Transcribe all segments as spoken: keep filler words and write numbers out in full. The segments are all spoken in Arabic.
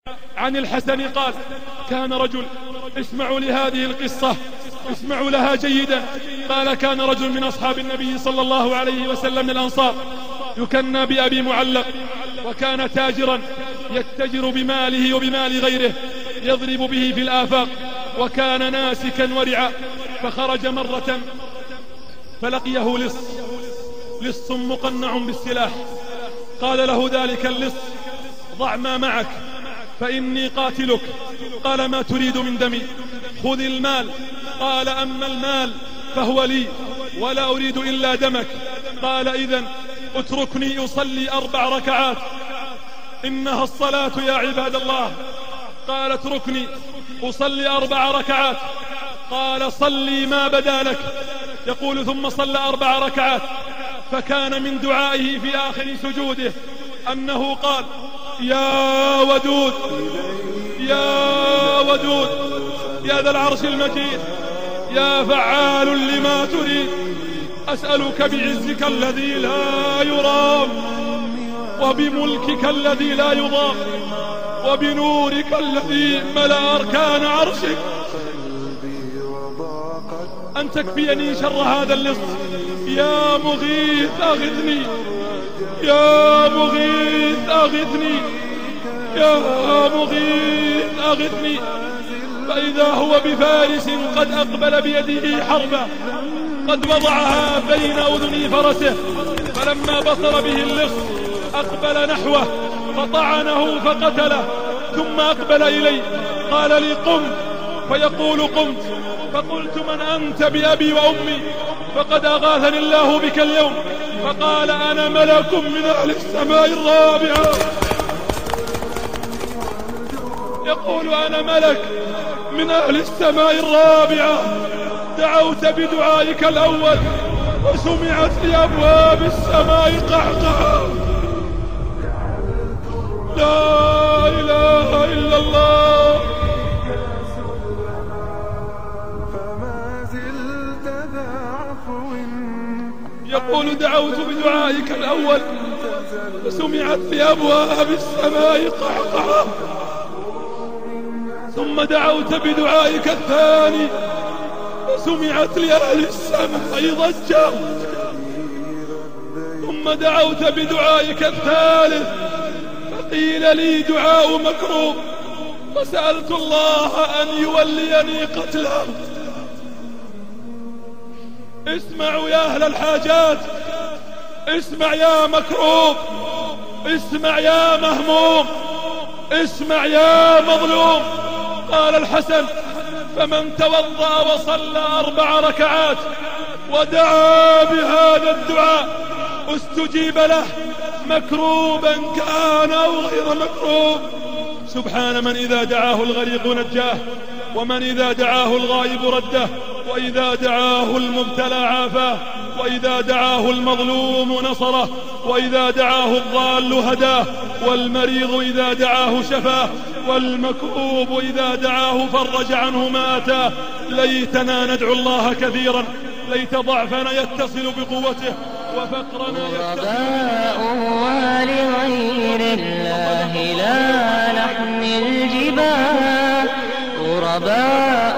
عن الحسن قال: كان رجل، اسمعوا لهذه القصة، اسمعوا لها جيدا. قال: كان رجل من أصحاب النبي صلى الله عليه وسلم الأنصار يكنى بأبي معلق، وكان تاجرا يتجر بماله وبمال غيره، يضرب به في الآفاق، وكان ناسكا ورعا. فخرج مرة فلقيه لص لص مقنع بالسلاح. قال له ذلك اللص: ضع ما معك فإني قاتلك. قال: ما تريد من دمي؟ خذ المال. قال: أما المال فهو لي ولا أريد إلا دمك. قال: إذن اتركني أصلي أربع ركعات، إنها الصلاة يا عباد الله. قال: اتركني أصلي أربع ركعات. قال: صلي ما بدا لك. يقول: ثم صلى أربع ركعات، فكان من دعائه في آخر سجوده أنه قال: يا ودود يا ودود يا ذا العرش المجيد، يا فعال لما تريد، أسألك بعزك الذي لا يرام، وبملكك الذي لا يضام، وبنورك الذي ملأ أركان عرشك، أن تكفيني شر هذا اللص. يا مغيث أغثني، يا مغيث أغثني، يا مغيث أغثني. فإذا هو بفارس قد أقبل بيده حربا، قد وضعها بين أذني فرسه، فلما بصر به اللص أقبل نحوه فطعنه فقتله، ثم أقبل إلي قال لي: قم. فيقول: قمت. فقلت: من أنت بأبي وأمي؟ فقد أغاثني الله بك اليوم. فقال: أنا ملك من أهل السماء الرابعة. يقول: أنا ملك من أهل السماء الرابعة، دعوت بدعائك الأول وسمعت في أبواب السماء قعقعة. لا إله إلا الله. يقول: دعوت بدعائك الأول وسمعت في أبواب السماء قعقعة، ثم دعوت بدعائك الثاني وسمعت لأهل السماء ضجة، ثم دعوت بدعائك الثالث فقيل لي: دعاء مكروب، فسألت الله أن يوليني قتله. اسمعوا يا أهل الحاجات، اسمع يا مكروب، اسمع يا مهموم، اسمع يا مظلوم. قال الحسن: فمن توضأ وصلى أربع ركعات ودعا بهذا الدعاء استجيب له، مكروبا كان أو غير مكروب. سبحان من إذا دعاه الغريق نجاه، ومن إذا دعاه الغائب رده، وإذا دعاه المبتلى عافاه، وإذا دعاه المظلوم نصره، وإذا دعاه الضال هداه، والمريض إذا دعاه شفاه، والمكروب إذا دعاه فرج عنه ما أتاه. ليتنا ندعو الله كثيرا، ليت ضعفنا يتصل بقوته وفقرنا يتصل ولغير الله لا نحمل جباه، غرباء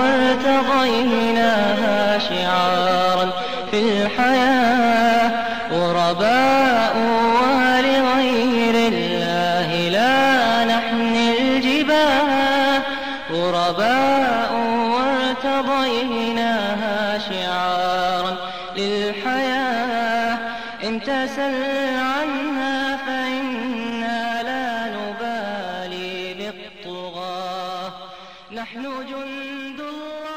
وارتضيناها شعارا في الحياة، غرباء ولغير الله لا نحمل جباه، غرباء وارتضيناها شعارا للحياة. إن تسل عنها فإنا لا نبالي بالطغاة، نحن جند الله.